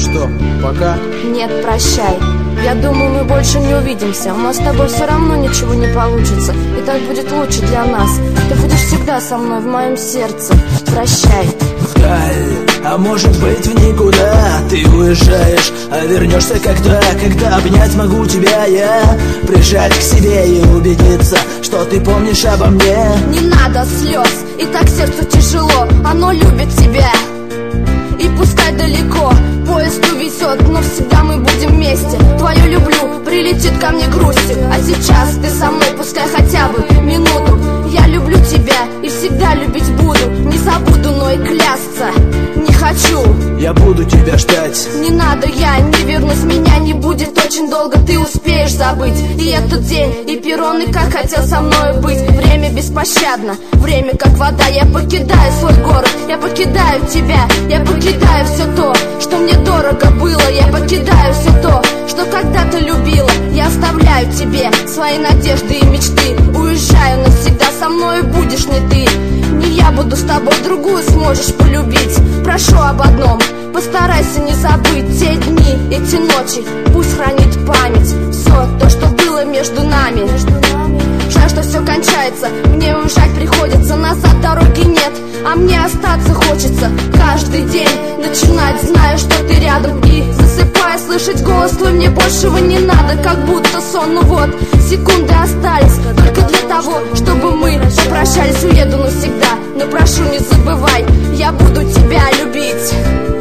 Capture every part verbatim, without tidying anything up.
что, пока? Нет, прощай. Я думаю, мы больше не увидимся. У нас с тобой все равно ничего не получится. И так будет лучше для нас. Ты будешь всегда со мной в моем сердце. Прощай. Вдаль, а может быть в никуда. Ты уезжаешь, а вернешься когда, когда обнять могу тебя я, прижать к себе и убедиться, что ты помнишь обо мне. Не надо слез, и так сердцу тяжело. Оно любит тебя, и пускай далеко поезд увезет, но всегда мы будем вместе. Твое люблю прилетит ко мне грустью, а сейчас ты со мной, пускай хотя бы минуту. Я люблю тебя и всегда любить буду. Не забуду, но и клясться не хочу. Я буду тебя ждать. Не надо, я не вернусь, меня не будет очень долго. Ты успеешь забыть и этот день, и перрон, и как хотел со мной быть. Время беспощадно, время как вода. Я покидаю свой город, я покидаю тебя. Я покидаю все то, что мне дорого было. Я покидаю все то, что когда-то любила. Я оставляю тебе свои надежды и мечты. Уезжаю навсегда, со мной будешь не ты. Не я буду с тобой, другую сможешь полюбить. Прошу об одном, постарайся не забыть те дни, эти ночи. Пусть хранит память все то, что было между нами. Жаль, что все кончается, мне уезжать приходится. Назад дороги нет, а мне остаться хочется. Каждый день начинать, зная, что ты рядом. И засыпая, слышать голос твой, мне большего не надо. Как будто сон, ну вот, секунды остались только для того, чтобы мы попрощались. Уеду навсегда, но прошу, не забывай, я буду тебя любить.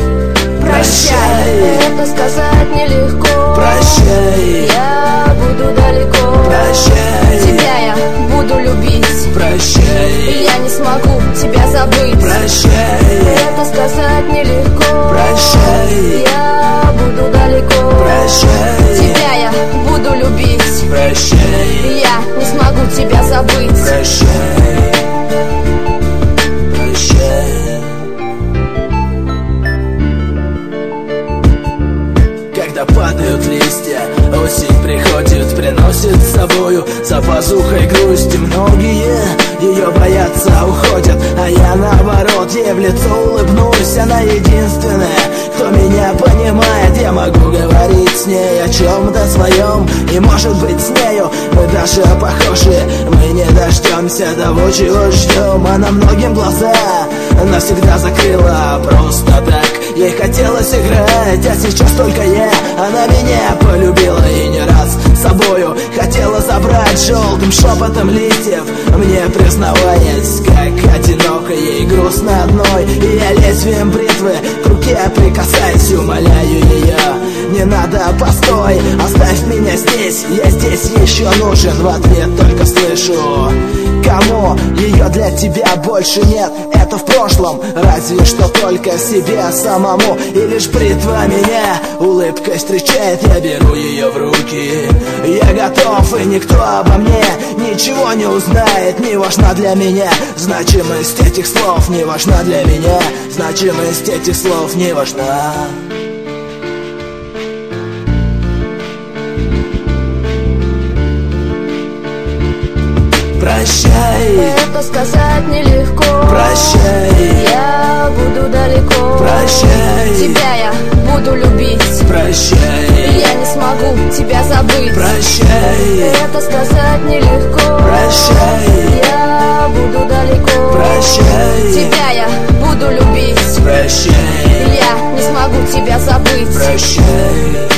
Прощай, это сказать нелегко. Прощай, я буду далеко. Прощай, тебя я буду любить. Прощай, я не смогу тебя забыть. Прощай, это сказать нелегко. Прощай, я буду далеко. Прощай, тебя я буду любить. Прощай, я не смогу тебя забыть. Прощай, прощай. Когда падают листья, осень приходит, приносит с собою за пазухой грусти. Многие ее боятся, уходят, а я наоборот ей в лицо улыбнусь. Она единственная, кто меня понимает. Я могу говорить с ней о чем-то своем, и может быть с нею мы даже похожи. Мы не дождемся того, чего ждем. Она многим глаза навсегда закрыла просто так. Ей хотелось играть, а сейчас только я. Она меня полюбила и не раз с собою хотела забрать. Желтым шепотом листьев мне признаваясь, как одиноко ей грустно одной. И я лезвием бритвы к руке прикасаюсь, умоляю ее: не надо, постой, оставь меня здесь. Я здесь еще нужен, в ответ только слышу: кому? Ее для тебя больше нет. Это в прошлом, разве что только себе самому. И лишь бритва меня улыбкой встречает. Я беру ее в руки, я готов, и никто обо мне ничего не узнает. Не важна для меня значимость этих слов, не важна для меня значимость этих слов, не важна. Прощай, это сказать нелегко. Прощай, я буду далеко. Прощай, тебя я буду любить. Прощай, я не смогу тебя забыть. Прощай, это сказать нелегко. Прощай, я буду далеко. Прощай, тебя я буду любить. Прощай, я не смогу тебя забыть. Прощай.